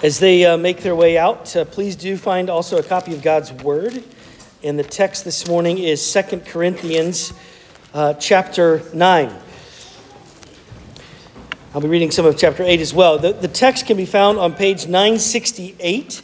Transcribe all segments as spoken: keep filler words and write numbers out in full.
As they uh, make their way out, uh, please do find also a copy of God's Word. And the text this morning is Second Corinthians uh, chapter nine. I'll be reading some of chapter eight as well. The, the text can be found on page nine sixty-eight.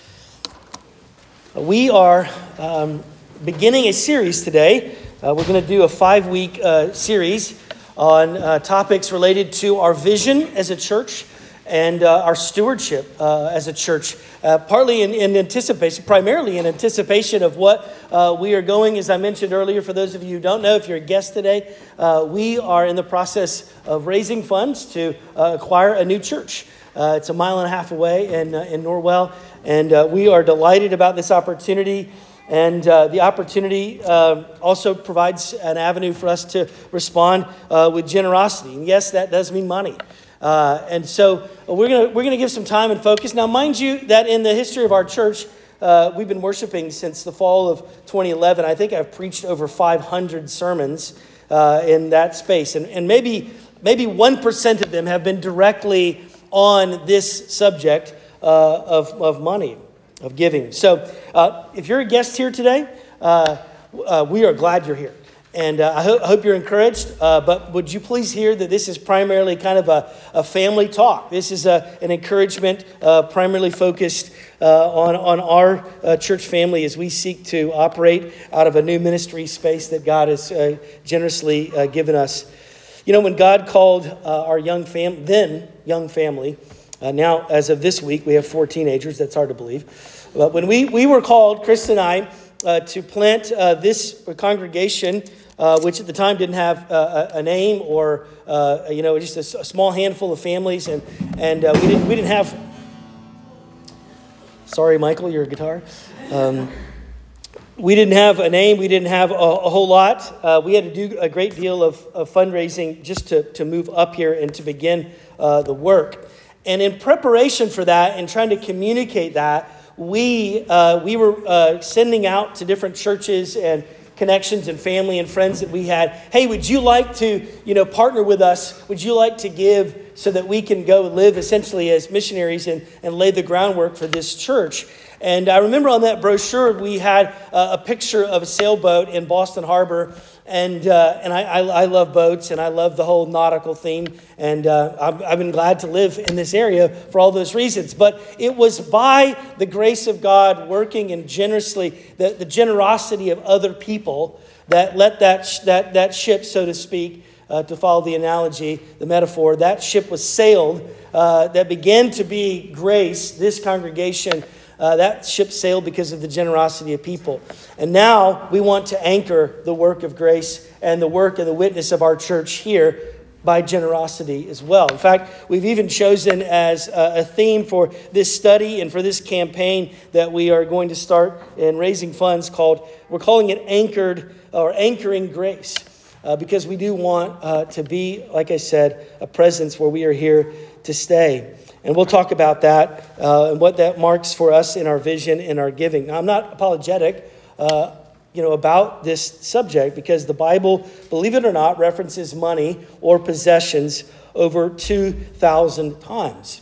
We are um, beginning a series today. Uh, we're going to do a five-week uh, series on uh, topics related to our vision as a church and uh, our stewardship uh, as a church, uh, partly in, in anticipation, primarily in anticipation of what uh, we are going, as I mentioned earlier, for those of you who don't know, if you're a guest today, uh, we are in the process of raising funds to uh, acquire a new church. Uh, it's a mile and a half away in, uh, in Norwell, and uh, we are delighted about this opportunity. And uh, the opportunity uh, also provides an avenue for us to respond uh, with generosity. And yes, that does mean money. Uh, and so we're gonna we're gonna give some time and focus. Now, mind you, that in the history of our church, uh, we've been worshiping since the fall of twenty eleven. I think I've preached over five hundred sermons uh, in that space, and and maybe maybe one percent of them have been directly on this subject uh, of of money, of giving. So, uh, if you're a guest here today, uh, uh, we are glad you're here. And uh, I, ho- I hope you're encouraged, uh, but would you please hear that this is primarily kind of a, a family talk. This is a, an encouragement uh, primarily focused uh, on, on our uh, church family as we seek to operate out of a new ministry space that God has uh, generously uh, given us. You know, when God called uh, our young fam, then young family, uh, now as of this week, we have four teenagers. That's hard to believe. But when we, we were called, Chris and I, uh, to plant uh, this congregation, Uh, which at the time didn't have uh, a, a name or uh, you know just a, a small handful of families, and and uh, we didn't we didn't have. Sorry, Michael, your guitar. Um, we didn't have a name. We didn't have a, a whole lot. Uh, we had to do a great deal of, of fundraising just to to move up here and to begin uh, the work. And in preparation for that and trying to communicate that, we uh, we were uh, sending out to different churches and connections and family and friends that we had. Hey, would you like to, you know, partner with us? Would you like to give so that we can go live essentially as missionaries and, and lay the groundwork for this church? And I remember on that brochure, we had uh, a picture of a sailboat in Boston Harbor. And uh, and I, I I love boats, and I love the whole nautical theme. And uh, I've, I've been glad to live in this area for all those reasons. But it was by the grace of God working and generously, the, the generosity of other people that let that sh- that that ship, so to speak, uh, to follow the analogy, the metaphor, that ship was sailed. Uh, that began to be grace. This congregation. Uh, that ship sailed because of the generosity of people. And now we want to anchor the work of grace and the work and the witness of our church here by generosity as well. In fact, we've even chosen as a, a theme for this study and for this campaign that we are going to start in raising funds called, we're calling it Anchored or Anchoring Grace. Uh, because we do want uh, to be, like I said, a presence where we are here to stay. And we'll talk about that uh, and what that marks for us in our vision and our giving. Now, I'm not apologetic, uh, you know, about this subject because the Bible, believe it or not, references money or possessions over two thousand times.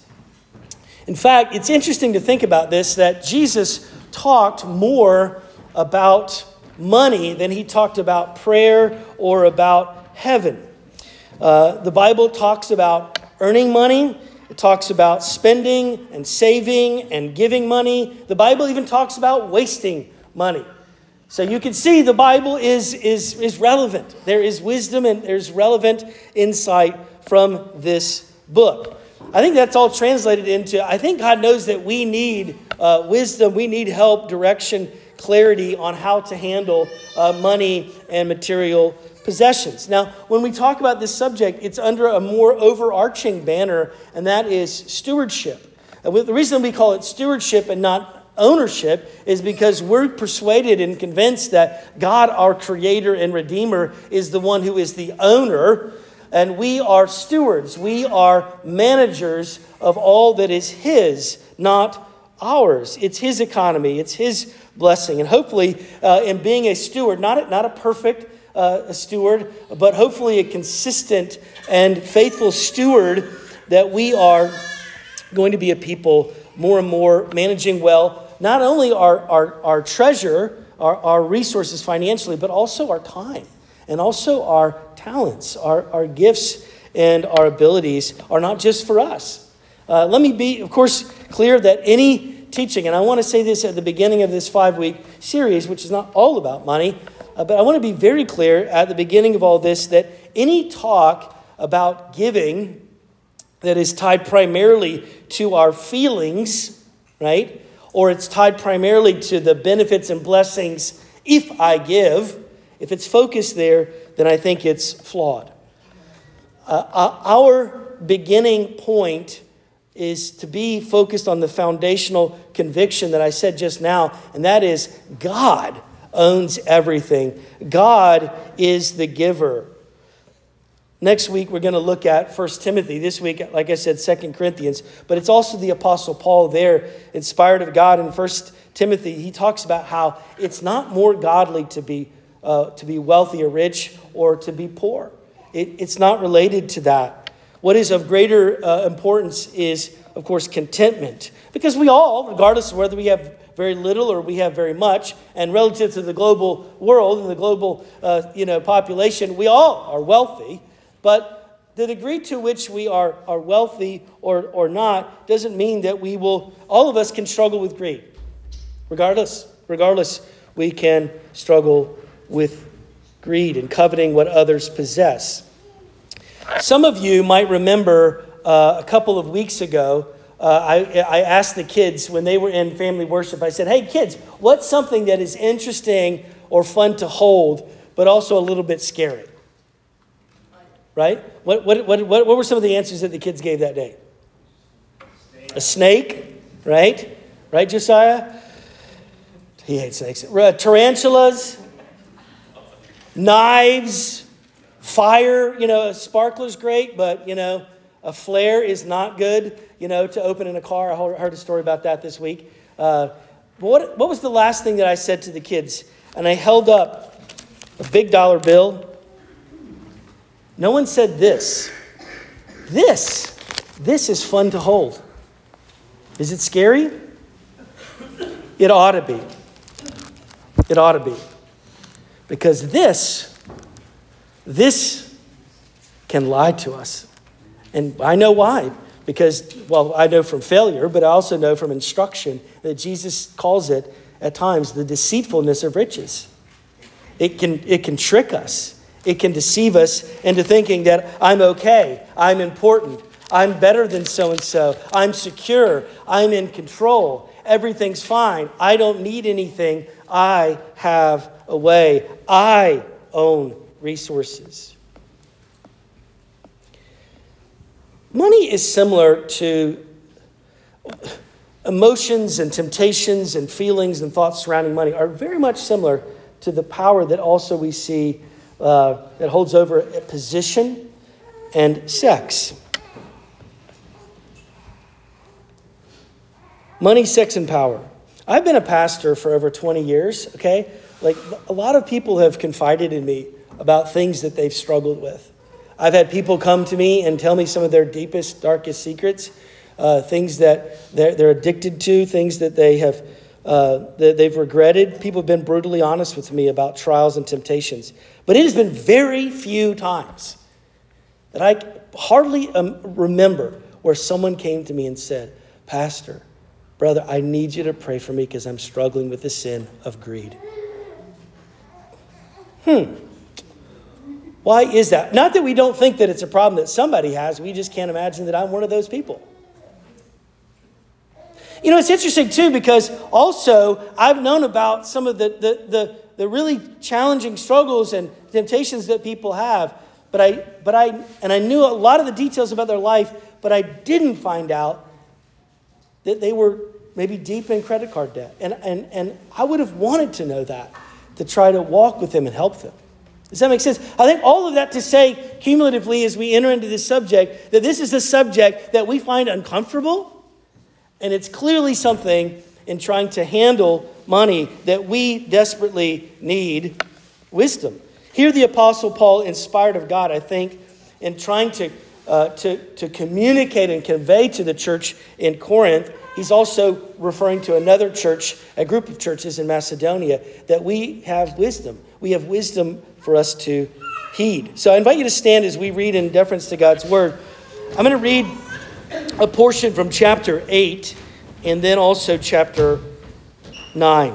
In fact, it's interesting to think about this, that Jesus talked more about money than he talked about prayer or about heaven. Uh, the Bible talks about earning money. It talks about spending and saving and giving money. The Bible even talks about wasting money. So you can see the Bible is, is, is relevant. There is wisdom and there's relevant insight from this book. I think that's all translated into, I think God knows that we need uh, wisdom, we need help, direction, clarity on how to handle uh, money and material possessions. Now, when we talk about this subject, it's under a more overarching banner, and that is stewardship. And the reason we call it stewardship and not ownership is because we're persuaded and convinced that God, our creator and redeemer, is the one who is the owner, and we are stewards. We are managers of all that is his, not ours. It's his economy. It's his blessing. And hopefully, uh, in being a steward, not a, not a perfect uh, a steward, but hopefully a consistent and faithful steward, that we are going to be a people more and more managing well, not only our, our, our treasure, our, our resources financially, but also our time and also our talents, our, our gifts and our abilities are not just for us. Uh, let me be, of course, clear that any teaching, and I want to say this at the beginning of this five-week series, which is not all about money, uh, but I want to be very clear at the beginning of all this that any talk about giving that is tied primarily to our feelings, right? Or it's tied primarily to the benefits and blessings if I give. If it's focused there, then I think it's flawed. Uh, our beginning point is to be focused on the foundational conviction that I said just now, and that is God owns everything. God is the giver. Next week, we're going to look at First Timothy. This week, like I said, Second Corinthians. But it's also the Apostle Paul there, inspired of God. In First Timothy, he talks about how it's not more godly to be uh, to be wealthy or rich or to be poor. It, it's not related to that. What is of greater uh, importance is, of course, contentment. Because we all, regardless of whether we have very little or we have very much, and relative to the global world and the global uh, you know, population, we all are wealthy. But the degree to which we are, are wealthy or, or not doesn't mean that we will, all of us can struggle with greed. Regardless, regardless, we can struggle with greed and coveting what others possess. Some of you might remember uh, a couple of weeks ago, uh, I, I asked the kids when they were in family worship, I said, hey kids, what's something that is interesting or fun to hold, but also a little bit scary? Right? What, what what what what were some of the answers that the kids gave that day? Snake. A snake, right? Right, Josiah? He hates snakes. Uh, tarantulas, knives, fire. You know, a sparkler's great, but, you know, a flare is not good, you know, to open in a car. I heard a story about that this week. Uh, what, what was the last thing that I said to the kids? And I held up a big dollar bill. No one said this. This. This is fun to hold. Is it scary? It ought to be. It ought to be. Because this, this can lie to us. And I know why. Because, well, I know from failure, but I also know from instruction that Jesus calls it at times the deceitfulness of riches. It can, it can trick us. It can deceive us into thinking that I'm okay, I'm important, I'm better than so-and-so, I'm secure, I'm in control, everything's fine, I don't need anything, I have a way, I own resources. Money is similar to emotions and temptations and feelings and thoughts surrounding money are very much similar to the power that also we see Uh, that holds over a position and sex. Money, sex, and power. I've been a pastor for over twenty years, okay? Like, a lot of people have confided in me about things that they've struggled with. I've had people come to me and tell me some of their deepest, darkest secrets, uh, things that they're, they're addicted to, things that they have Uh, that they've regretted. People have been brutally honest with me about trials and temptations. But it has been very few times that I hardly um, remember where someone came to me and said, Pastor, brother, I need you to pray for me because I'm struggling with the sin of greed. Hmm. Why is that? Not that we don't think that it's a problem that somebody has. We just can't imagine that I'm one of those people. You know, it's interesting, too, because also I've known about some of the, the, the, the really challenging struggles and temptations that people have. But I, but I, and I knew a lot of the details about their life, but I didn't find out that they were maybe deep in credit card debt. And, and, and I would have wanted to know that, to try to walk with them and help them. Does that make sense? I think all of that to say, cumulatively, as we enter into this subject, that this is a subject that we find uncomfortable. And it's clearly something in trying to handle money that we desperately need wisdom. Here the Apostle Paul, inspired of God, I think, in trying to uh, to, to communicate and convey to the church in Corinth, he's also referring to another church, a group of churches in Macedonia, that we have wisdom. We have wisdom for us to heed. So I invite you to stand as we read in deference to God's word. I'm going to read a portion from chapter eight and then also chapter nine.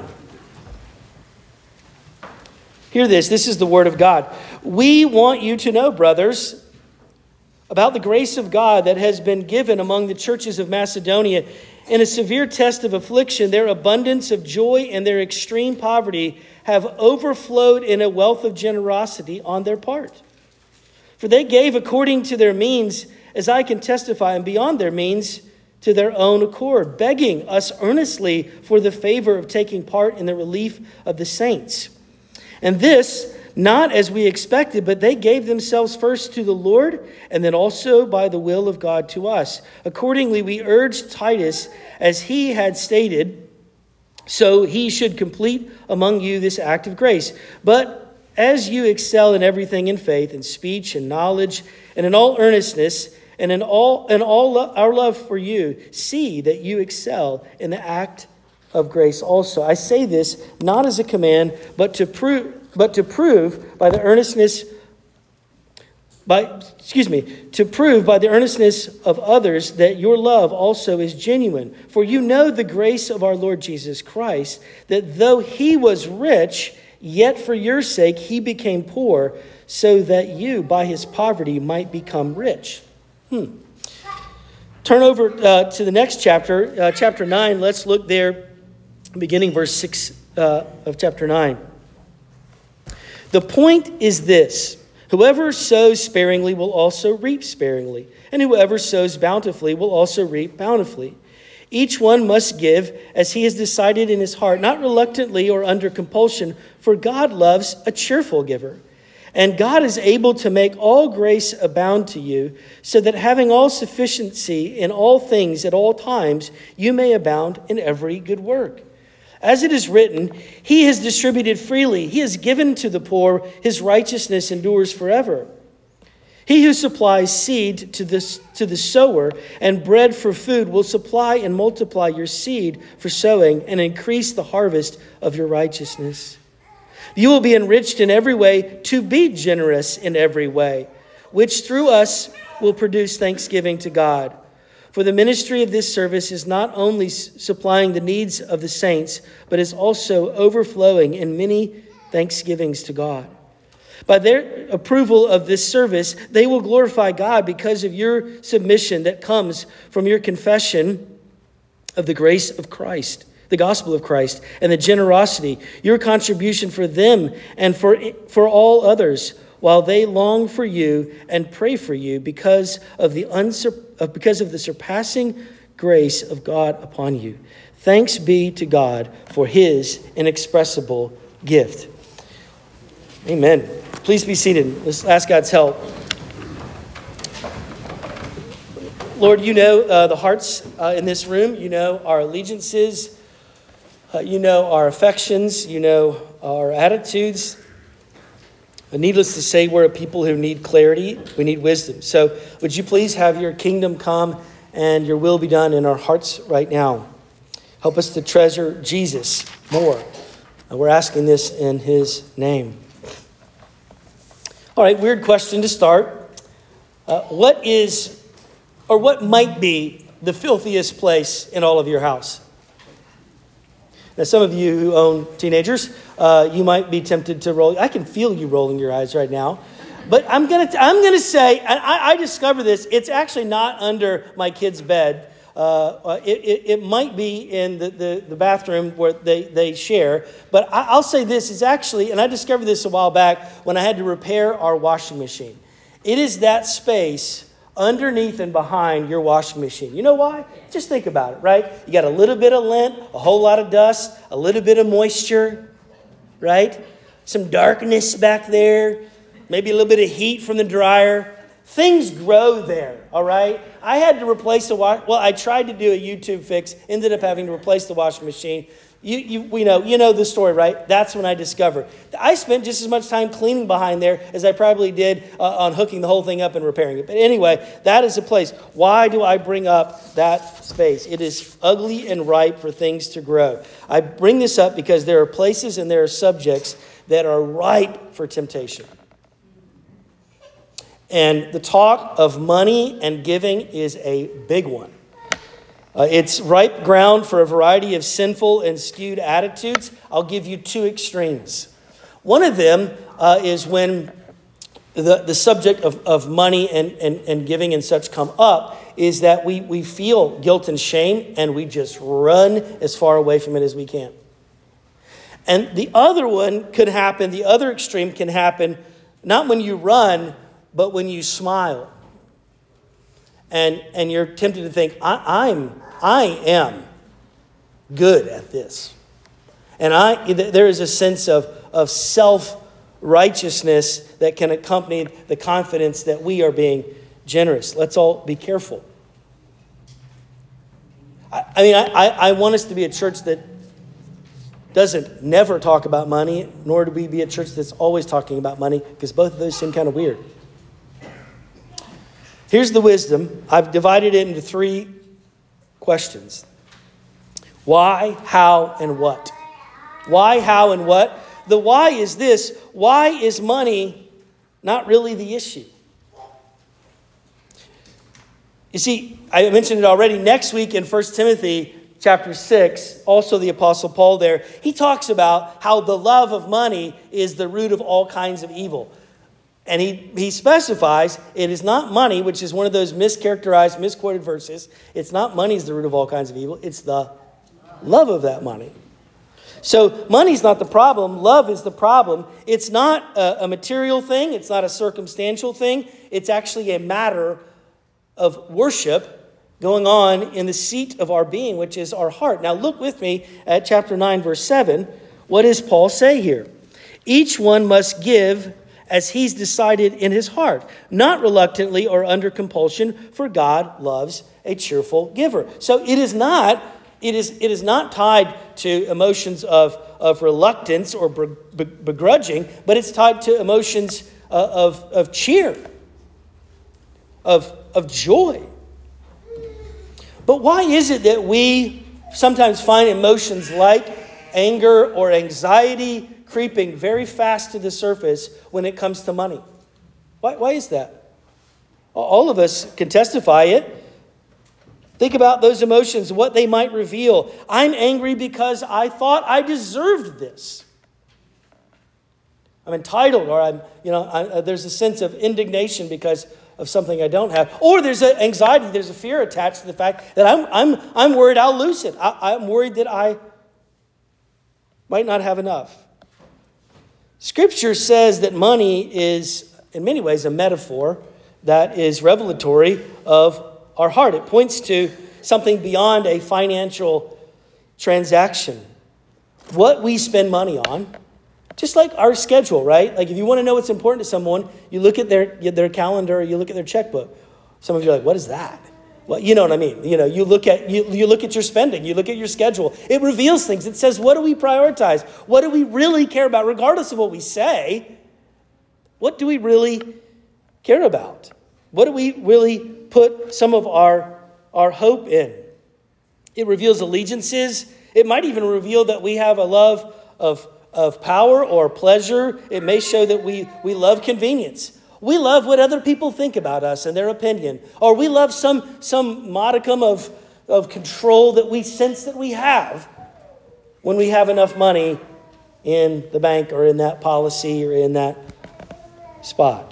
Hear this. This is the word of God. We want you to know, brothers, about the grace of God that has been given among the churches of Macedonia. In a severe test of affliction, their abundance of joy and their extreme poverty have overflowed in a wealth of generosity on their part. For they gave according to their means, as I can testify, and beyond their means, to their own accord, begging us earnestly for the favor of taking part in the relief of the saints. And this, not as we expected, but they gave themselves first to the Lord, and then also by the will of God to us. Accordingly, we urged Titus, as he had stated, so he should complete among you this act of grace. But as you excel in everything in faith, in speech and knowledge, and in all earnestness, and in all in all lo- our love for you, see that you excel in the act of grace also. I say this not as a command, but to prove but to prove by the earnestness by excuse me, to prove by the earnestness of others that your love also is genuine. For you know the grace of our Lord Jesus Christ, that though he was rich, yet for your sake he became poor, so that you by his poverty might become rich. Hmm. Turn over uh, to the next chapter, uh, chapter nine. Let's look there, beginning verse six uh, of chapter nine. The point is this: whoever sows sparingly will also reap sparingly, and whoever sows bountifully will also reap bountifully. Each one must give as he has decided in his heart, not reluctantly or under compulsion, for God loves a cheerful giver. And God is able to make all grace abound to you, so that having all sufficiency in all things at all times, you may abound in every good work. As it is written, he has distributed freely, he has given to the poor, his righteousness endures forever. He who supplies seed to the, to the sower and bread for food will supply and multiply your seed for sowing and increase the harvest of your righteousness. You will be enriched in every way to be generous in every way, which through us will produce thanksgiving to God. For the ministry of this service is not only supplying the needs of the saints, but is also overflowing in many thanksgivings to God. By their approval of this service, they will glorify God because of your submission that comes from your confession of the grace of Christ, the gospel of Christ, and the generosity, your contribution for them and for, for all others, while they long for you and pray for you because of the unsur- because of the surpassing grace of God upon you. Thanks be to God for his inexpressible gift. Amen. Please be seated. Let's ask God's help. Lord, you know uh, the hearts uh, in this room. You know our allegiances. Uh, you know our affections. You know our attitudes. But needless to say, we're a people who need clarity. We need wisdom. So would you please have your kingdom come and your will be done in our hearts right now. Help us to treasure Jesus more. And we're asking this in his name. All right, weird question to start. Uh, what is, or what might be, the filthiest place in all of your house? Now, some of you who own teenagers, uh, you might be tempted to roll. I can feel you rolling your eyes right now. But I'm gonna, I'm gonna say, and I, I discovered this. It's actually not under my kid's bed. Uh, it, it, it might be in the, the, the bathroom where they, they share. But I, I'll say this is actually, and I discovered this a while back when I had to repair our washing machine. It is that space underneath and behind your washing machine. You know why? Just think about it, right? You got a little bit of lint, a whole lot of dust, a little bit of moisture, right? Some darkness back there, maybe a little bit of heat from the dryer. Things grow there, all right? I had to replace the wash. Well, I tried to do a YouTube fix, ended up having to replace the washing machine. You, you, we know, you know the story, right? That's when I discovered. I spent just as much time cleaning behind there as I probably did uh, on hooking the whole thing up and repairing it. But anyway, that is a place. Why do I bring up that space? It is ugly and ripe for things to grow. I bring this up because there are places and there are subjects that are ripe for temptation. And the talk of money and giving is a big one. Uh, it's ripe ground for a variety of sinful and skewed attitudes. I'll give you two extremes. One of them uh, is when the, the subject of, of money and, and, and giving and such come up, is that we, we feel guilt and shame and we just run as far away from it as we can. And the other one could happen, the other extreme can happen, not when you run, but when you smile. And, and you're tempted to think, I, I'm... I am good at this. And I there is a sense of, of self-righteousness that can accompany the confidence that we are being generous. Let's all be careful. I, I mean, I, I want us to be a church that doesn't never talk about money, nor do we be a church that's always talking about money, because both of those seem kind of weird. Here's the wisdom. I've divided it into three questions. Why, how, and what? Why, how, and what? The why is this. Why is money not really the issue? You see, I mentioned it already. Next week in First Timothy chapter six, also the Apostle Paul there, he talks about how the love of money is the root of all kinds of evil. And he, he specifies it is not money, which is one of those mischaracterized, misquoted verses. It's not money is the root of all kinds of evil. It's the love of that money. So money's not the problem. Love is the problem. It's not a, a material thing. It's not a circumstantial thing. It's actually a matter of worship going on in the seat of our being, which is our heart. Now look with me at chapter nine, verse seven. What does Paul say here? Each one must give as he's decided in his heart, not reluctantly or under compulsion, for God loves a cheerful giver. So it is not, it is, it is not tied to emotions of, of reluctance or begrudging, but it's tied to emotions uh, of, of cheer, of, of joy. But why is it that we sometimes find emotions like anger or anxiety creeping very fast to the surface when it comes to money? Why, why is that? All of us can testify it. Think about those emotions, what they might reveal. I'm angry because I thought I deserved this. I'm entitled, or I'm, you know, I, there's a sense of indignation because of something I don't have. Or there's an anxiety, there's a fear attached to the fact that I'm, I'm, I'm worried I'll lose it. I, I'm worried that I might not have enough. Scripture says that money is, in many ways, a metaphor that is revelatory of our heart. It points to something beyond a financial transaction. What we spend money on, just like our schedule, right? Like if you want to know what's important to someone, you look at their, their calendar, you look at their checkbook. Some of you are like, what is that? Well, you know what I mean. You know, you look at you, you look at your spending, you look at your schedule. It reveals things. It says, what do we prioritize? What do we really care about? Regardless of what we say, what do we really care about? What do we really put some of our, our hope in? It reveals allegiances. It might even reveal that we have a love of, of power or pleasure. It may show that we, we love convenience. We love what other people think about us and their opinion. Or we love some, some modicum of, of control that we sense that we have when we have enough money in the bank or in that policy or in that spot.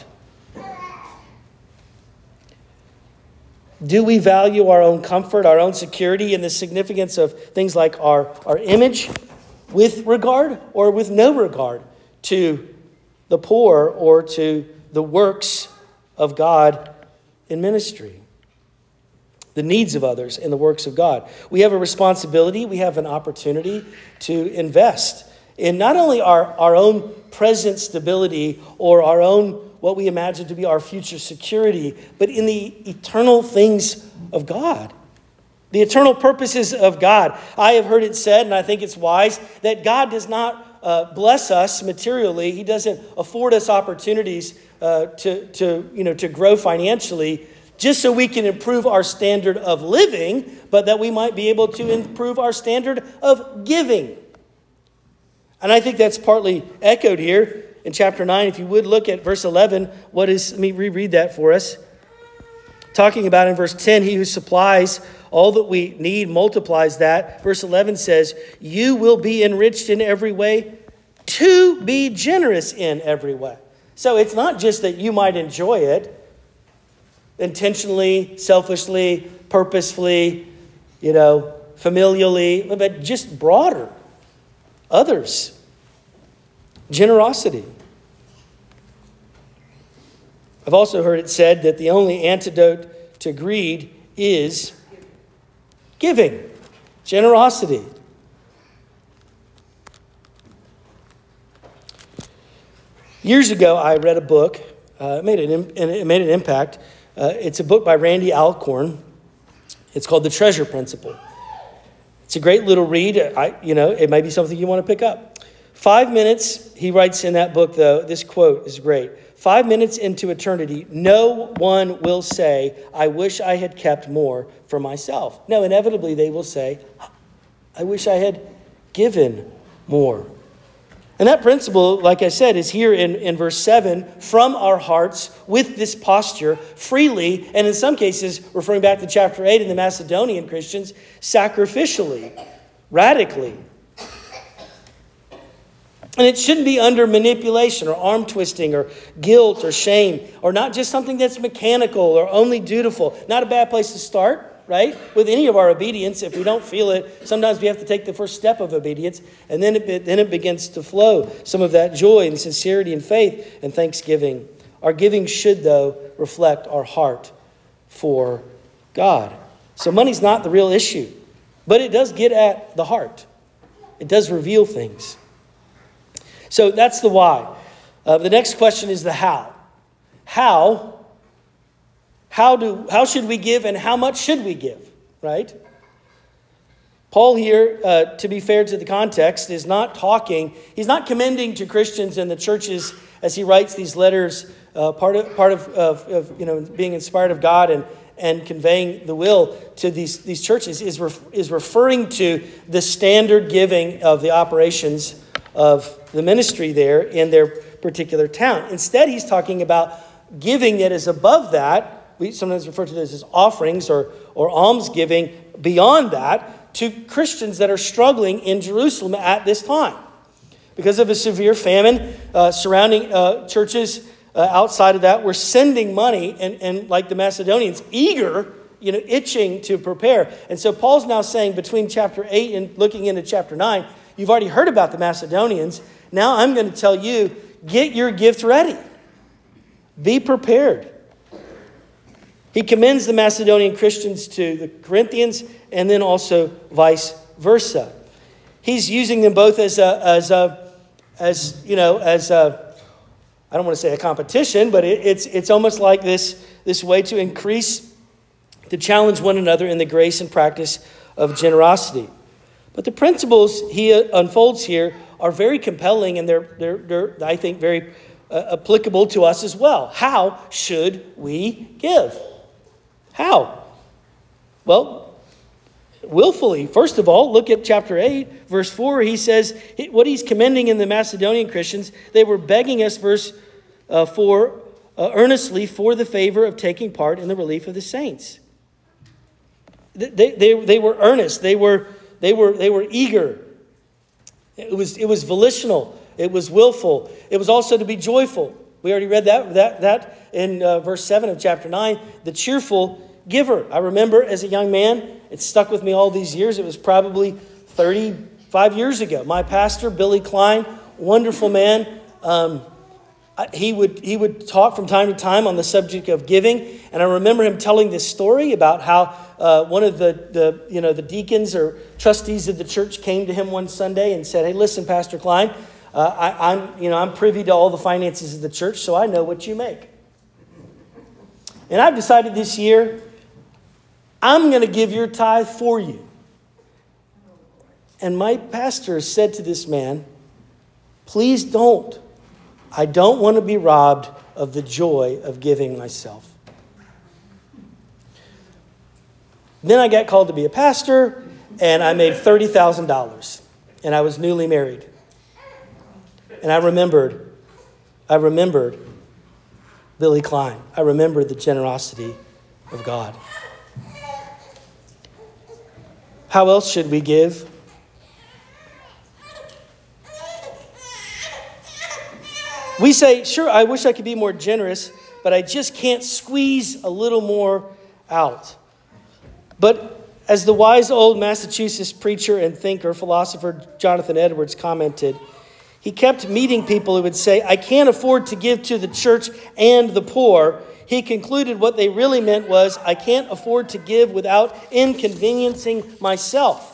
Do we value our own comfort, our own security, and the significance of things like our, our image with regard or with no regard to the poor or to the works of God in ministry, the needs of others in the works of God? We have a responsibility, we have an opportunity to invest in not only our, our own present stability or our own, what we imagine to be our future security, but in the eternal things of God. The eternal purposes of God. I have heard it said, and I think it's wise, that God does not uh, bless us materially. He doesn't afford us opportunities uh, to, to, you know, to grow financially just so we can improve our standard of living, but that we might be able to improve our standard of giving. And I think that's partly echoed here in chapter nine. If you would look at verse eleven, what is, let me reread that for us. Talking about in verse ten, he who supplies all that we need multiplies that. Verse eleven says, you will be enriched in every way to be generous in every way. So it's not just that you might enjoy it intentionally, selfishly, purposefully, you know, familially, but just broader. Others. Generosity. I've also heard it said that the only antidote to greed is giving. Generosity. Years ago, I read a book. Uh, it, made an, it made an impact. Uh, it's a book by Randy Alcorn. It's called The Treasure Principle. It's a great little read. I, you know, it might be something you want to pick up. Five minutes, he writes in that book, though, this quote is great. Five minutes into eternity, no one will say, I wish I had kept more for myself. No, inevitably they will say, I wish I had given more. And that principle, like I said, is here in, in verse seven, from our hearts, with this posture, freely, and in some cases, referring back to chapter eight in the Macedonian Christians, sacrificially, radically. And it shouldn't be under manipulation or arm twisting or guilt or shame, or not just something that's mechanical or only dutiful. Not a bad place to start. Right? With any of our obedience, if we don't feel it, sometimes we have to take the first step of obedience, and then it, then it begins to flow. Some of that joy and sincerity and faith and thanksgiving. Our giving should, though, reflect our heart for God. So money's not the real issue, but it does get at the heart. It does reveal things. So that's the why. Uh, the next question is the how. How? How do how should we give and how much should we give, right? Paul here, uh, to be fair to the context, is not talking, he's not commending to Christians and the churches as he writes these letters, uh, part of part of, of, of you know being inspired of God and, and conveying the will to these, these churches, is, ref, is referring to the standard giving of the operations of the ministry there in their particular town. Instead, he's talking about giving that is above that. We sometimes refer to this as offerings or, or almsgiving beyond that to Christians that are struggling in Jerusalem at this time. Because of a severe famine, uh, surrounding uh, churches uh, outside of that were sending money and, and like the Macedonians, eager, you know, itching to prepare. And so Paul's now saying between chapter eight and looking into chapter nine, you've already heard about the Macedonians. Now I'm going to tell you, get your gift ready. Be prepared. He commends the Macedonian Christians to the Corinthians and then also vice versa. He's using them both as a, as a, as, you know, as a, I don't want to say a competition, but it, it's, it's almost like this, this way to increase, to challenge one another in the grace and practice of generosity. But the principles he unfolds here are very compelling and they're, they're, they're I think, very uh, applicable to us as well. How should we give? How? Well, willfully. First of all, look at chapter eight, verse four. He says what he's commending in the Macedonian Christians. They were begging us, verse uh, four, uh, earnestly for the favor of taking part in the relief of the saints. They, they, they were earnest. They were, they were, they were eager. It was, it was volitional. It was willful. It was also to be joyful. We already read that, that, that in uh, verse seven of chapter nine. The cheerful giver. I remember as a young man, it stuck with me all these years. It was probably thirty-five years ago. My pastor, Billy Klein, wonderful man. Um, he would he would talk from time to time on the subject of giving. And I remember him telling this story about how uh, one of the, the you know the deacons or trustees of the church came to him one Sunday and said, "Hey, listen, Pastor Klein, uh, I, I'm you know I'm privy to all the finances of the church, so I know what you make. And I've decided this year, I'm going to give your tithe for you. And my pastor said to this man, please don't. I don't want to be robbed of the joy of giving myself. Then I got called to be a pastor, and I made thirty thousand dollars. And I was newly married. And I remembered, I remembered Billy Klein. I remembered the generosity of God. How else should we give? We say, sure, I wish I could be more generous, but I just can't squeeze a little more out. But as the wise old Massachusetts preacher and thinker, philosopher Jonathan Edwards commented, he kept meeting people who would say, I can't afford to give to the church and the poor. He concluded what they really meant was, I can't afford to give without inconveniencing myself.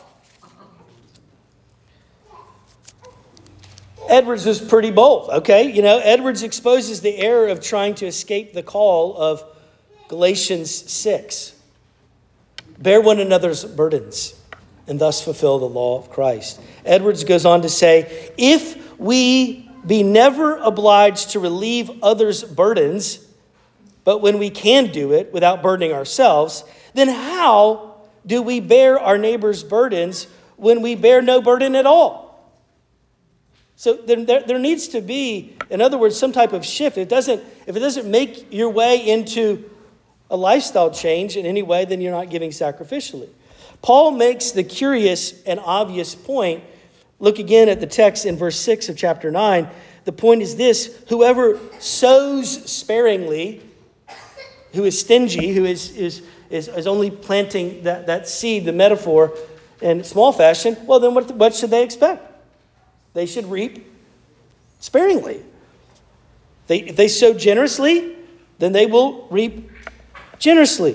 Edwards was pretty bold, okay? You know, Edwards exposes the error of trying to escape the call of Galatians six. Bear one another's burdens and thus fulfill the law of Christ. Edwards goes on to say, if we be never obliged to relieve others' burdens, but when we can do it without burdening ourselves, then how do we bear our neighbor's burdens when we bear no burden at all? So there, there, there needs to be, in other words, some type of shift. It doesn't, if it doesn't make your way into a lifestyle change in any way, then you're not giving sacrificially. Paul makes the curious and obvious point. Look again at the text in verse six of chapter nine. The point is this: whoever sows sparingly, who is stingy, who is is is, is only planting that, that seed, the metaphor, in small fashion, well, then what, what should they expect? They should reap sparingly. They, if they sow generously, then they will reap generously.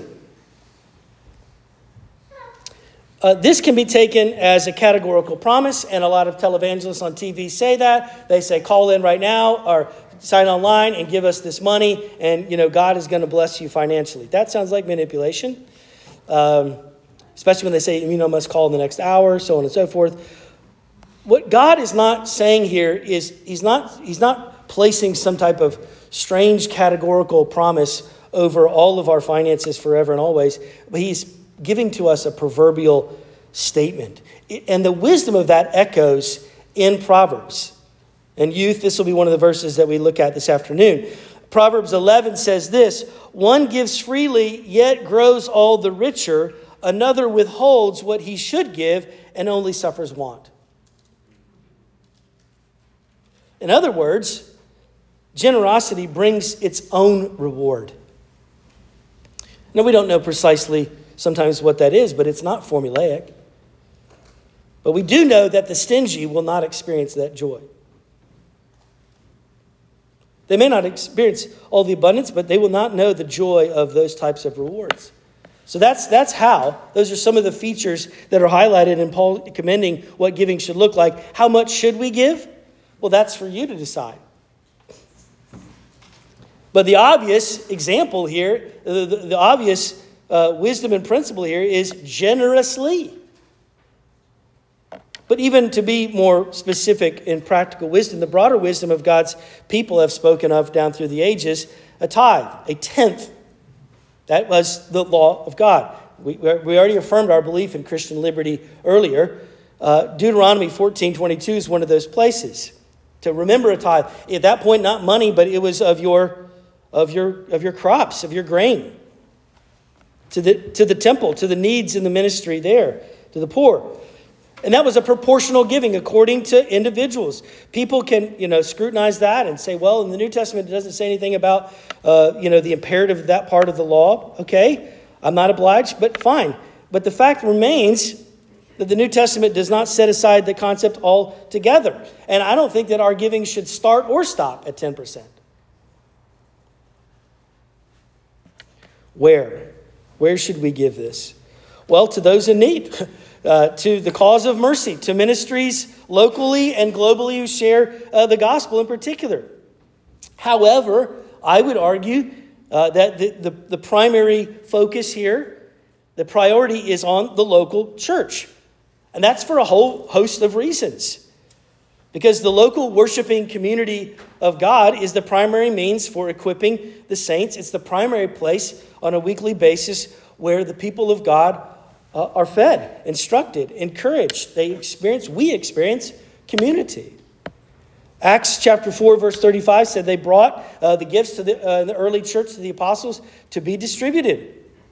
Uh, this can be taken as a categorical promise, and a lot of televangelists on T V say that. They say, call in right now or sign online and give us this money, and you know God is going to bless you financially. That sounds like manipulation, um, especially when they say, you know, must call in the next hour, so on and so forth. What God is not saying here is he's not, he's not placing some type of strange categorical promise over all of our finances forever and always, but he's giving to us a proverbial statement. And the wisdom of that echoes in Proverbs. And youth, this will be one of the verses that we look at this afternoon. Proverbs eleven says this: one gives freely, yet grows all the richer. Another withholds what he should give and only suffers want. In other words, generosity brings its own reward. Now, we don't know precisely sometimes what that is, but it's not formulaic. But we do know that the stingy will not experience that joy. They may not experience all the abundance, but they will not know the joy of those types of rewards. So that's that's how. Those are some of the features that are highlighted in Paul commending what giving should look like. How much should we give? Well, that's for you to decide. But the obvious example here, the, the, the obvious uh, wisdom and principle here is generously. But even to be more specific in practical wisdom, the broader wisdom of God's people have spoken of down through the ages, a tithe, a tenth. That was the law of God. We, we already affirmed our belief in Christian liberty earlier. Uh, Deuteronomy fourteen twenty-two is one of those places. To remember a tithe. At that point, not money, but it was of your of your of your crops, of your grain. To the to the temple, to the needs in the ministry there, to the poor. And that was a proportional giving according to individuals. People can, you know, scrutinize that and say, well, in the New Testament, it doesn't say anything about, uh, you know, the imperative of that part of the law. Okay, I'm not obliged, but fine. But the fact remains that the New Testament does not set aside the concept altogether. And I don't think that our giving should start or stop at ten percent. Where? Where should we give this? Well, to those in need, uh, to the cause of mercy, to ministries locally and globally who share uh, the gospel in particular. However, I would argue uh, that the, the, the primary focus here The priority is on the local church. And that's for a whole host of reasons. Because the local worshiping community of God is the primary means for equipping the saints. It's the primary place on a weekly basis where the people of God uh, are fed, instructed, encouraged. They experience, we experience community. Acts chapter four, verse thirty-five said they brought uh, the gifts to the, uh, the early church to the apostles to be distributed.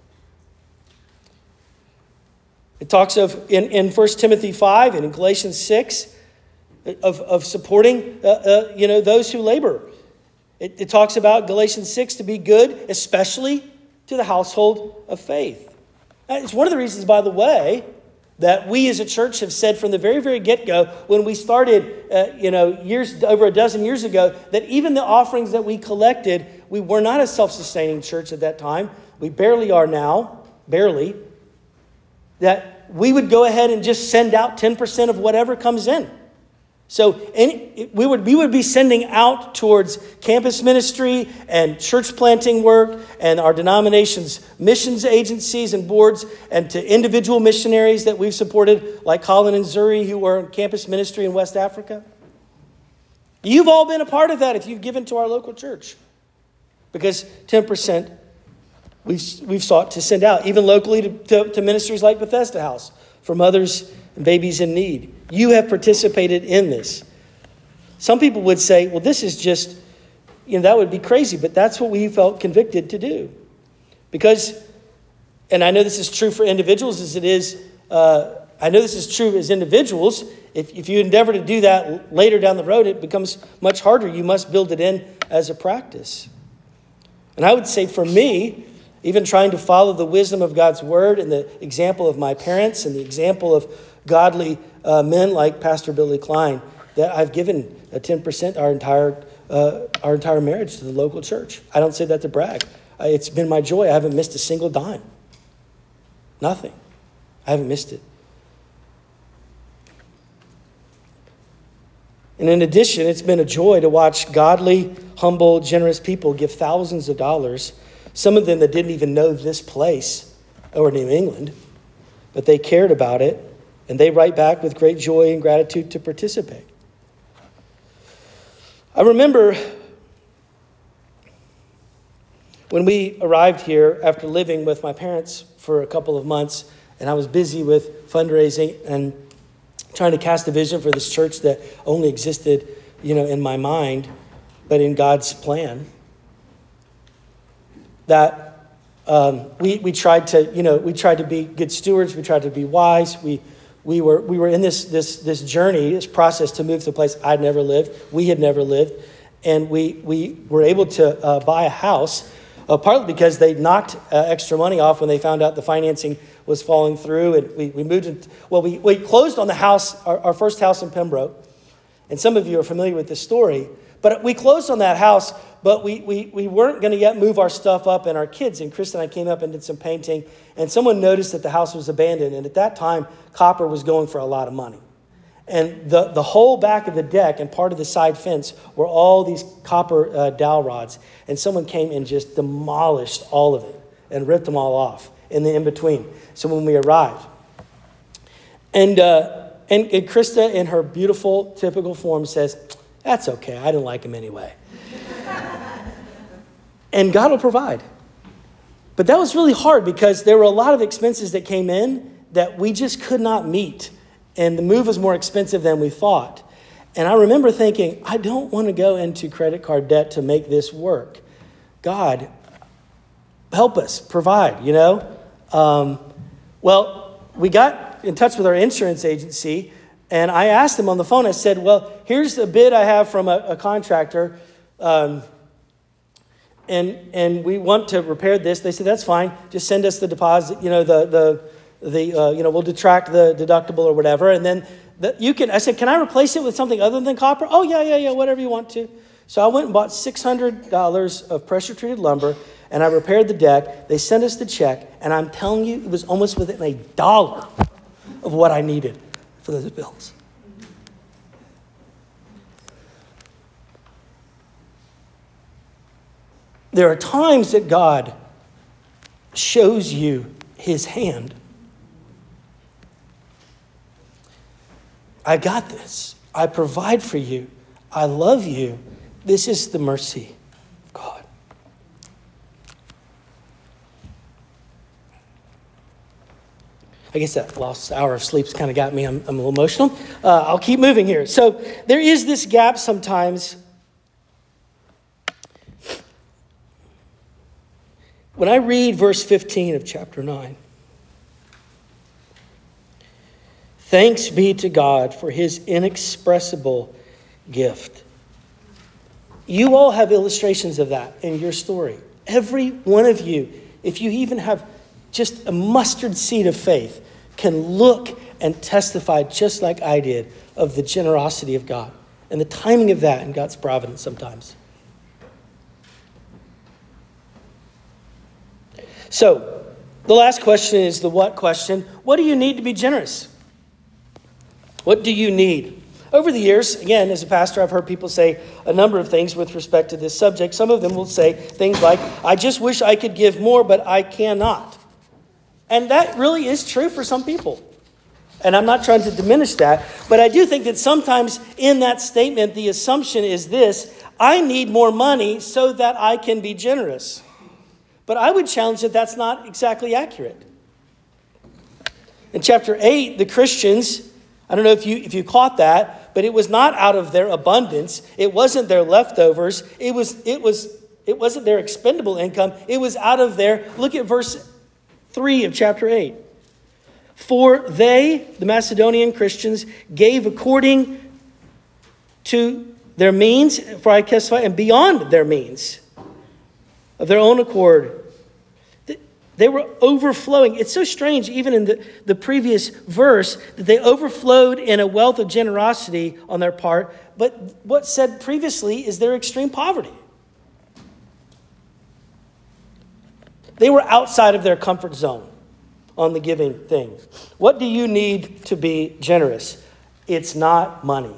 It talks of, in, in First Timothy five and in Galatians six, of, of supporting uh, uh, you know, those who labor. It, it talks about Galatians six to be good, especially to the household of faith. And it's one of the reasons, by the way, that we as a church have said from the very, very get-go, when we started, uh, you know, years over a dozen years ago, that even the offerings that we collected, we were not a self-sustaining church at that time. We barely are now, barely. That we would go ahead and just send out ten percent of whatever comes in. So any, we would we would be sending out towards campus ministry and church planting work and our denomination's missions agencies and boards, and to individual missionaries that we've supported, like Colin and Zuri, who are in campus ministry in West Africa. You've all been a part of that if you've given to our local church, because ten percent we've we've sought to send out, even locally to, to, to ministries like Bethesda House for mothers and babies in need. You have participated in this. Some people would say, well, this is just, you know, that would be crazy, but that's what we felt convicted to do. Because, and I know this is true for individuals as it is, uh, I know this is true as individuals. If, if you endeavor to do that later down the road, it becomes much harder. You must build it in as a practice. And I would say for me, even trying to follow the wisdom of God's word and the example of my parents and the example of godly uh, men like Pastor Billy Klein, that I've given a ten percent our entire uh, our entire marriage to the local church. I don't say that to brag. I, it's been my joy. I haven't missed a single dime. Nothing. I haven't missed it. And in addition, it's been a joy to watch godly, humble, generous people give thousands of dollars. Some of them that didn't even know this place or New England, but they cared about it, and they write back with great joy and gratitude to participate. I remember when we arrived here after living with my parents for a couple of months, and I was busy with fundraising and trying to cast a vision for this church that only existed, you know, in my mind, but in God's plan. That um, we we tried to, you know, we tried to be good stewards. We tried to be wise. We we were we were in this this this journey, this process to move to a place I'd never lived. We had never lived, and we we were able to uh, buy a house, uh, partly because they knocked uh, extra money off when they found out the financing was falling through, and we we moved. In, well, we we closed on the house, our, our first house in Pembroke, and some of you are familiar with this story. But we closed on that house, but we we we weren't going to yet move our stuff up and our kids. And Chris and I came up and did some painting, and someone noticed that the house was abandoned. And at that time, copper was going for a lot of money. And the, the whole back of the deck and part of the side fence were all these copper uh, dowel rods. And someone came and just demolished all of it and ripped them all off in the in-between. So when we arrived, and, uh, and, and Krista in her beautiful, typical form says, "That's okay. I didn't like him anyway." And God will provide. But that was really hard because there were a lot of expenses that came in that we just could not meet. And the move was more expensive than we thought. And I remember thinking, I don't want to go into credit card debt to make this work. God, help us, provide, you know? Um, well, we got in touch with our insurance agency, and I asked them on the phone, I said, well, here's the bid I have from a, a contractor, um, and and we want to repair this. They said, that's fine. Just send us the deposit, you know, the, the, the uh, you know, we'll detract the deductible or whatever. And then the, you can, I said, can I replace it with something other than copper? Oh, yeah, yeah, yeah, whatever you want to. So I went and bought six hundred dollars of pressure-treated lumber, and I repaired the deck. They sent us the check, and I'm telling you, it was almost within a dollar of what I needed for those bills. There are times that God shows you his hand. I got this. I provide for you. I love you. This is the mercy of God. I guess that lost hour of sleep's kind of got me. I'm, I'm a little emotional. Uh, I'll keep moving here. So there is this gap sometimes. When I read verse fifteen of chapter nine, thanks be to God for his inexpressible gift. You all have illustrations of that in your story. Every one of you, if you even have just a mustard seed of faith, can look and testify just like I did of the generosity of God and the timing of that in God's providence sometimes. So, the last question is the what question. What do you need to be generous? What do you need? Over the years, again, as a pastor, I've heard people say a number of things with respect to this subject. Some of them will say things like, I just wish I could give more, but I cannot. And that really is true for some people. And I'm not trying to diminish that, but I do think that sometimes in that statement, the assumption is this: I need more money so that I can be generous. But I would challenge that that's not exactly accurate. In chapter eight, the Christians, I don't know if you if you caught that, but it was not out of their abundance. It wasn't their leftovers. It was it was it wasn't their expendable income. It was out of their, look at verse three of chapter eight. For they, the Macedonian Christians, gave according to their means, for I testify, and beyond their means, of their own accord. They were overflowing. It's so strange, even in the, the previous verse, that they overflowed in a wealth of generosity on their part. But what's said previously is their extreme poverty. They were outside of their comfort zone on the giving thing. What do you need to be generous? It's not money.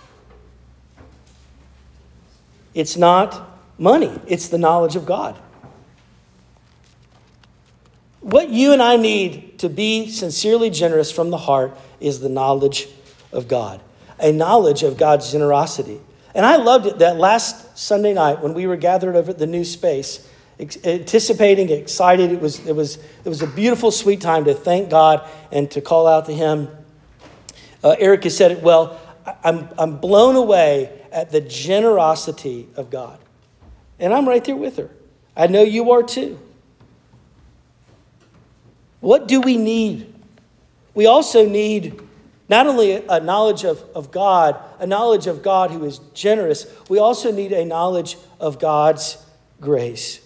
It's not money. It's the knowledge of God. What you and I need to be sincerely generous from the heart is the knowledge of God. A knowledge of God's generosity. And I loved it that last Sunday night when we were gathered over at the new space, anticipating, excited. It was, it was, it was a beautiful, sweet time to thank God and to call out to him. Uh, Erica said it well. I'm, I'm blown away at the generosity of God. And I'm right there with her. I know you are too. What do we need? We also need not only a knowledge of, of God, a knowledge of God who is generous, we also need a knowledge of God's grace.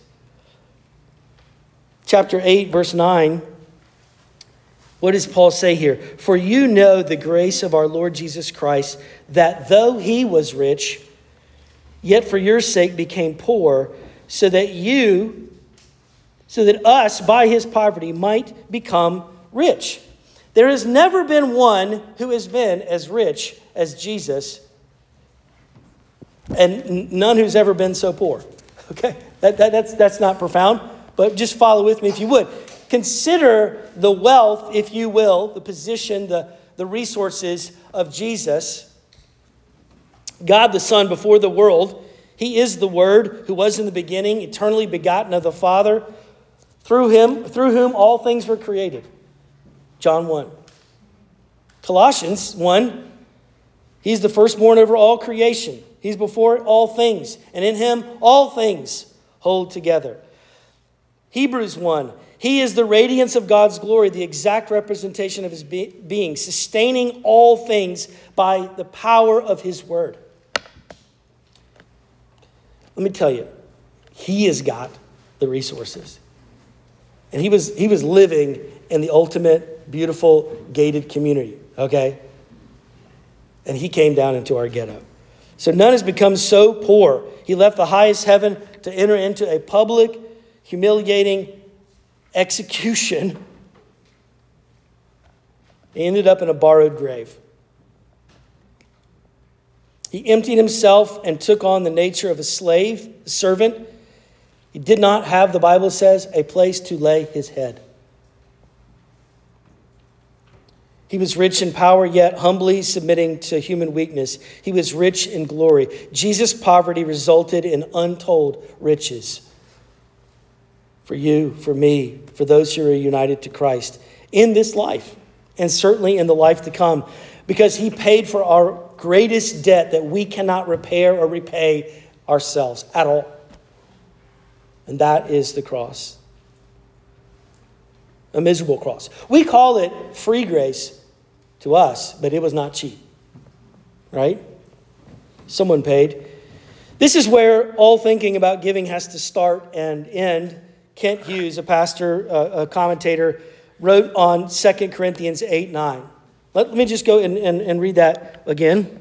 Chapter eight, verse nine. What does Paul say here? For you know the grace of our Lord Jesus Christ, that though he was rich, yet for your sake became poor, so that you... so that us, by his poverty, might become rich. There has never been one who has been as rich as Jesus, and none who's ever been so poor. Okay? That, that, that's, that's not profound, but just follow with me if you would. Consider the wealth, if you will, the position, the, the resources of Jesus. God the Son before the world. He is the Word who was in the beginning, eternally begotten of the Father. Through him, through whom all things were created. John one. Colossians one. He's the firstborn over all creation. He's before all things. And in him, all things hold together. Hebrews one. He is the radiance of God's glory, the exact representation of his be- being, sustaining all things by the power of his word. Let me tell you, he has got the resources. And he was he was living in the ultimate, beautiful, gated community, okay? And he came down into our ghetto. So none has become so poor. He left the highest heaven to enter into a public, humiliating execution. He ended up in a borrowed grave. He emptied himself and took on the nature of a slave, a servant. He did not have, the Bible says, a place to lay his head. He was rich in power, yet humbly submitting to human weakness. He was rich in glory. Jesus' poverty resulted in untold riches for you, for me, for those who are united to Christ in this life, and certainly in the life to come, because he paid for our greatest debt that we cannot repair or repay ourselves at all. And that is the cross. A miserable cross. We call it free grace to us, but it was not cheap. Right? Someone paid. This is where all thinking about giving has to start and end. Kent Hughes, a pastor, uh, a commentator, wrote on Second Corinthians eight nine. Let, let me just go and, and, and read that again.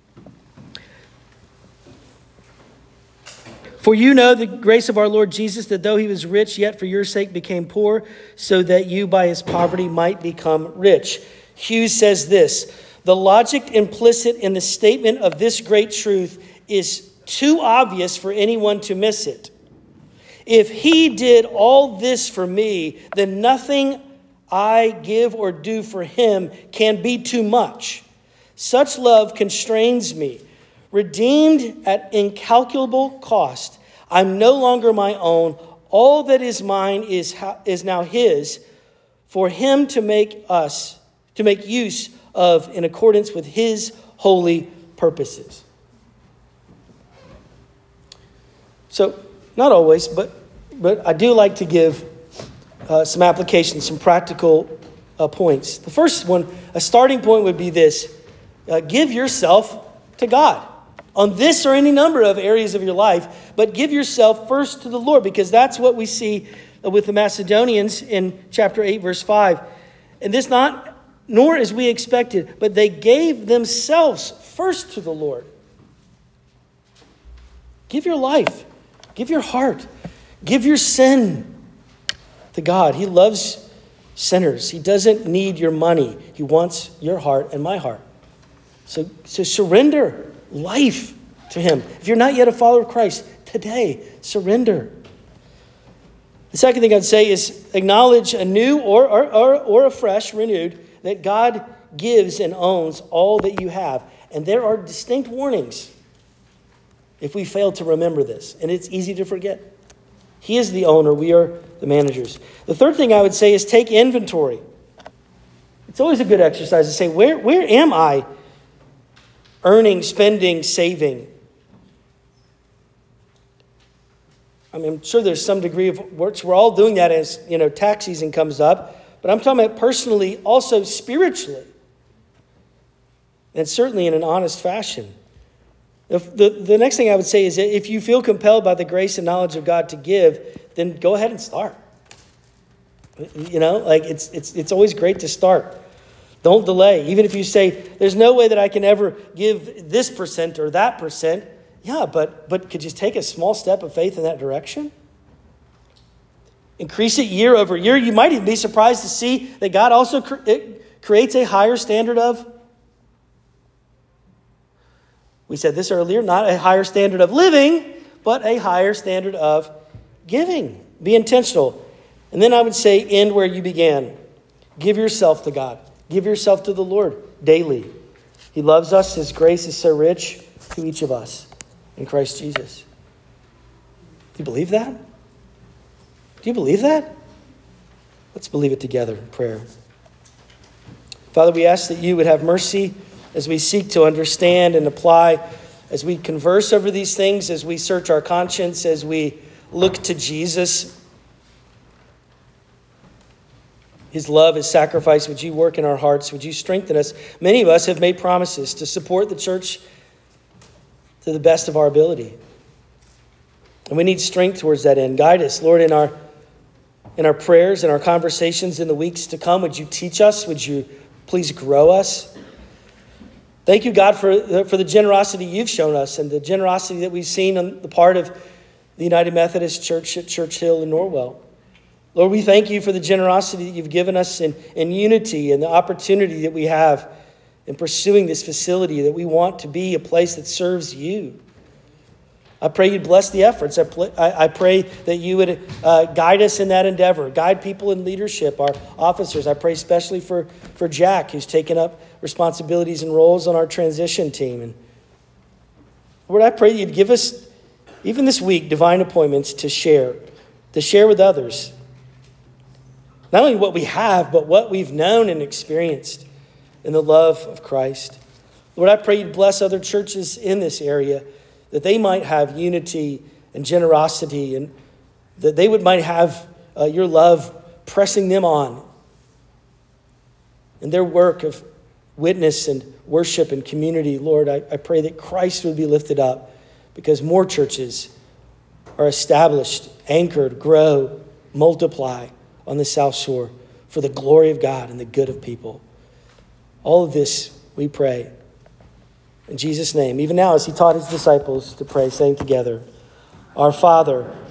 For you know the grace of our Lord Jesus, that though he was rich, yet for your sake became poor, so that you by his poverty might become rich. Hughes says this: the logic implicit in the statement of this great truth is too obvious for anyone to miss it. If he did all this for me, then nothing I give or do for him can be too much. Such love constrains me. Redeemed at incalculable cost, I'm no longer my own. All that is mine is, is now his, for him to make us, to make use of in accordance with his holy purposes. So, not always, but, but I do like to give uh, some applications, some practical uh, points. The first one, a starting point would be this: uh, give yourself to God on this or any number of areas of your life, but give yourself first to the Lord, because that's what we see with the Macedonians in chapter eight, verse five. And this not, nor as we expected, but they gave themselves first to the Lord. Give your life, give your heart, give your sin to God. He loves sinners. He doesn't need your money. He wants your heart and my heart. So, so surrender life to him. If you're not yet a follower of Christ, today, surrender. The second thing I'd say is acknowledge anew or, or, or, or afresh, renewed, that God gives and owns all that you have. And there are distinct warnings if we fail to remember this. And it's easy to forget. He is the owner. We are the managers. The third thing I would say is take inventory. It's always a good exercise to say, where, where am I earning, spending, saving? I mean, I'm sure there's some degree of works. We're all doing that as, you know, tax season comes up. But I'm talking about personally, also spiritually. And certainly in an honest fashion. The, the, the next thing I would say is that if you feel compelled by the grace and knowledge of God to give, then go ahead and start. You know, like it's it's it's always great to start. Don't delay. Even if you say, there's no way that I can ever give this percent or that percent. Yeah, but but could you take a small step of faith in that direction? Increase it year over year. You might even be surprised to see that God also cre- it creates a higher standard of, we said this earlier, not a higher standard of living, but a higher standard of giving. Be intentional. And then I would say, end where you began. Give yourself to God. Give yourself to the Lord daily. He loves us. His grace is so rich to each of us in Christ Jesus. Do you believe that? Do you believe that? Let's believe it together in prayer. Father, we ask that you would have mercy as we seek to understand and apply, as we converse over these things, as we search our conscience, as we look to Jesus. His love, his sacrifice, would you work in our hearts? Would you strengthen us? Many of us have made promises to support the church to the best of our ability. And we need strength towards that end. Guide us, Lord, in our in our prayers and our conversations in the weeks to come. Would you teach us? Would you please grow us? Thank you, God, for, for the generosity you've shown us and the generosity that we've seen on the part of the United Methodist Church at Church Hill in Norwell. Lord, we thank you for the generosity that you've given us in, in unity and the opportunity that we have in pursuing this facility, that we want to be a place that serves you. I pray you'd bless the efforts. I, pl- I, I pray that you would uh, guide us in that endeavor. Guide people in leadership, our officers. I pray especially for, for Jack, who's taken up responsibilities and roles on our transition team. And Lord, I pray you'd give us, even this week, divine appointments to share, to share with others. Not only what we have, but what we've known and experienced in the love of Christ. Lord, I pray you'd bless other churches in this area, that they might have unity and generosity, and that they would might have uh, your love pressing them on in their work of witness and worship and community. Lord, I, I pray that Christ would be lifted up, because more churches are established, anchored, grow, multiply on the South Shore for the glory of God and the good of people. All of this we pray in Jesus' name, even now as he taught his disciples to pray, saying together, Our Father,